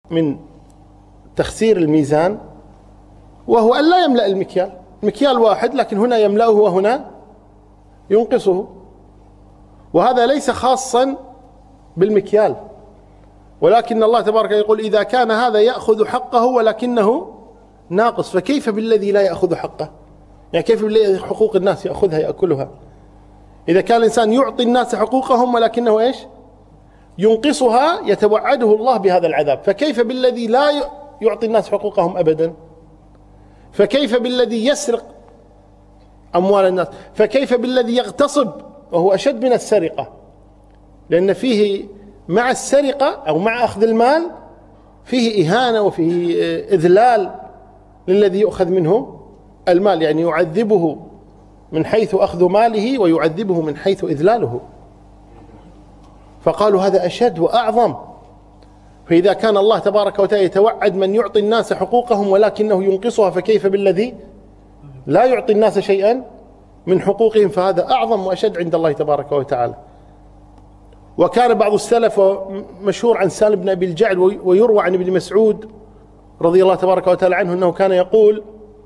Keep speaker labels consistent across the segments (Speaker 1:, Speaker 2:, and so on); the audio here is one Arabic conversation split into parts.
Speaker 1: من تخسير الميزان، وهو أن لا يملأ المكيال واحد، لكن هنا يملأه وهنا ينقصه، وهذا ليس خاصا بالمكيال، ولكن الله تبارك يقول إذا كان هذا يأخذ حقه ولكنه ناقص، فكيف بالذي لا يأخذ حقه؟ يعني كيف بالذي حقوق الناس يأخذها يأكلها؟ إذا كان الإنسان يعطي الناس حقوقهم ولكنه إيش؟ ينقصها، يتوعده الله بهذا العذاب، فكيف بالذي لا يعطي الناس حقوقهم أبدا؟ فكيف بالذي يسرق أموال الناس؟ فكيف بالذي يغتصب وهو أشد من السرقة، لأن فيه مع السرقة أو مع أخذ المال فيه إهانة وفيه إذلال للذي يؤخذ منه المال، يعني يعذبه من حيث أخذ ماله ويعذبه من حيث إذلاله، فقالوا هذا أشد وأعظم. فإذا كان الله تبارك وتعالى يتوعد من يعطي الناس حقوقهم ولكنه ينقصها، فكيف بالذي لا يعطي الناس شيئا من حقوقهم؟ فهذا أعظم وأشد عند الله تبارك وتعالى. وكان بعض السلف مشهور عن سالم بن أبي الجعد ويروى عن ابن مسعود رضي الله تبارك وتعالى عنه أنه كان يقول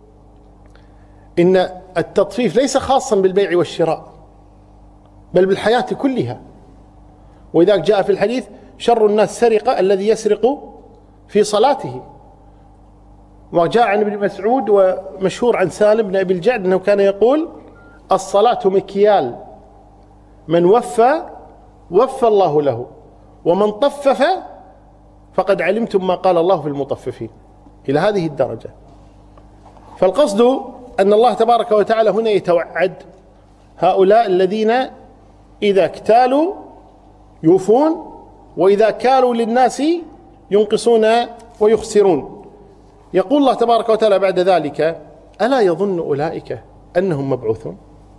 Speaker 1: إن التطفيف ليس خاصا بالبيع والشراء بل بالحياة كلها، وإذا جاء في الحديث شر الناس سرقة الذي يسرق في صلاته. وجاء عن ابن مسعود ومشهور عن سالم بن أبي الجعد أنه كان يقول الصلاة مكيال، من وفى الله له، ومن طفف فقد علمتم ما قال الله في المطففين، إلى هذه الدرجة. فالقصد أن الله تبارك وتعالى هنا يتوعد هؤلاء الذين إذا اكتالوا يوفون، وإذا كالوا للناس ينقصون ويخسرون. يقول الله تبارك وتعالى بعد ذلك ألا يظن أولئك أنهم مبعوثون؟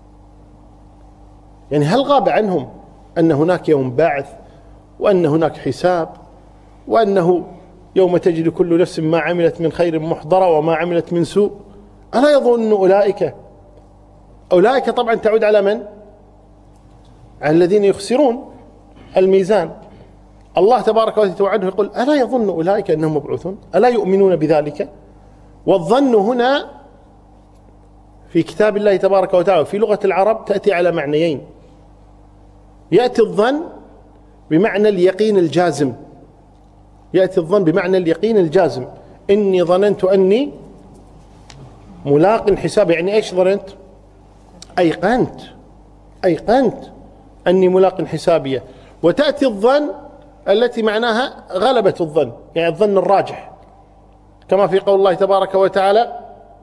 Speaker 1: يعني هل غاب عنهم أن هناك يوم بعث، وأن هناك حساب، وأنه يوم تجد كل نفس ما عملت من خير محضرة وما عملت من سوء؟ ألا يظن أولئك طبعا تعود على من؟ على الذين يخسرون الميزان. الله تبارك وتعالى يتوعده يقول ألا يظن أولئك أنهم مبعوثون؟ ألا يؤمنون بذلك؟ والظن هنا في كتاب الله تبارك وتعالى في لغة العرب تأتي على معنيين. يأتي الظن بمعنى اليقين الجازم، يأتي الظن بمعنى اليقين الجازم، إني ظننت أني ملاق حسابي. يعني إيش ظننت؟ أيقنت أني ملاق حسابية. وتأتي الظن التي معناها غلبة الظن، يعني الظن الراجح، كما في قول الله تبارك وتعالى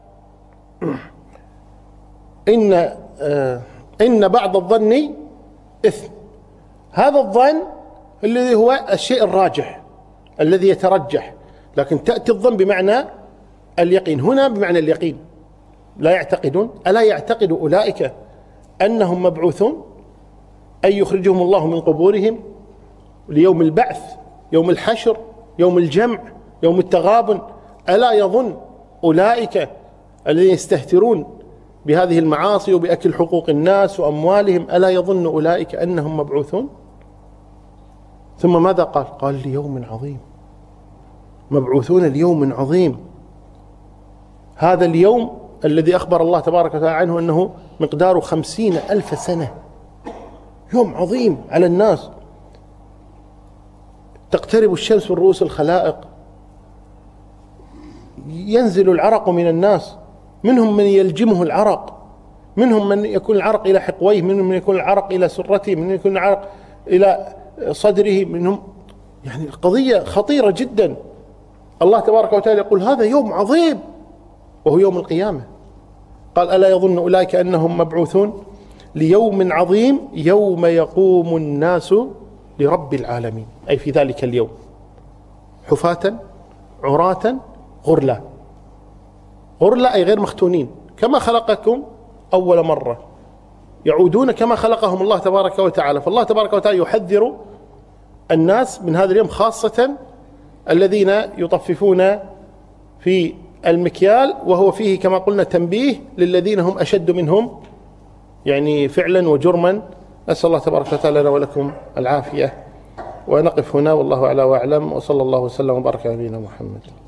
Speaker 1: إن بعض الظن إثم. هذا الظن الذي هو الشيء الراجح الذي يترجح، لكن تأتي الظن بمعنى اليقين. هنا بمعنى اليقين، لا يعتقدون. ألا يعتقد أولئك أنهم مبعوثون، أي يخرجهم الله من قبورهم ليوم البعث، يوم الحشر، يوم الجمع، يوم التغابن. ألا يظن أولئك الذين يستهترون بهذه المعاصي وبأكل حقوق الناس وأموالهم، ألا يظن أولئك أنهم مبعوثون؟ ثم ماذا قال ليوم عظيم، مبعوثون ليوم عظيم. هذا اليوم الذي أخبر الله تبارك وتعالى عنه أنه مقداره 50,000 سنة، يوم عظيم على الناس. تقترب الشمس من رؤوس الخلائق، ينزل العرق من الناس، منهم من يلجمه العرق، منهم من يكون العرق إلى حقويه، منهم من يكون العرق إلى سرته، منهم يكون العرق إلى صدره، منهم يعني القضية خطيرة جدا. الله تبارك وتعالى يقول هذا يوم عظيم وهو يوم القيامة. قال ألا يظن أولئك أنهم مبعوثون ليوم عظيم يوم يقوم الناس لرب العالمين، أي في ذلك اليوم حفاة عراة غرلا. غرلا أي غير مختونين، كما خلقكم أول مرة، يعودون كما خلقهم الله تبارك وتعالى. فالله تبارك وتعالى يحذر الناس من هذا اليوم، خاصة الذين يطففون في المكيال، وهو فيه كما قلنا تنبيه للذين هم أشد منهم يعني فعلا وجرما. أسأل الله تبارك وتعالى لنا ولكم العافية. ونقف هنا، والله أعلى وأعلم، وصلى الله وسلم وبارك على نبينا محمد.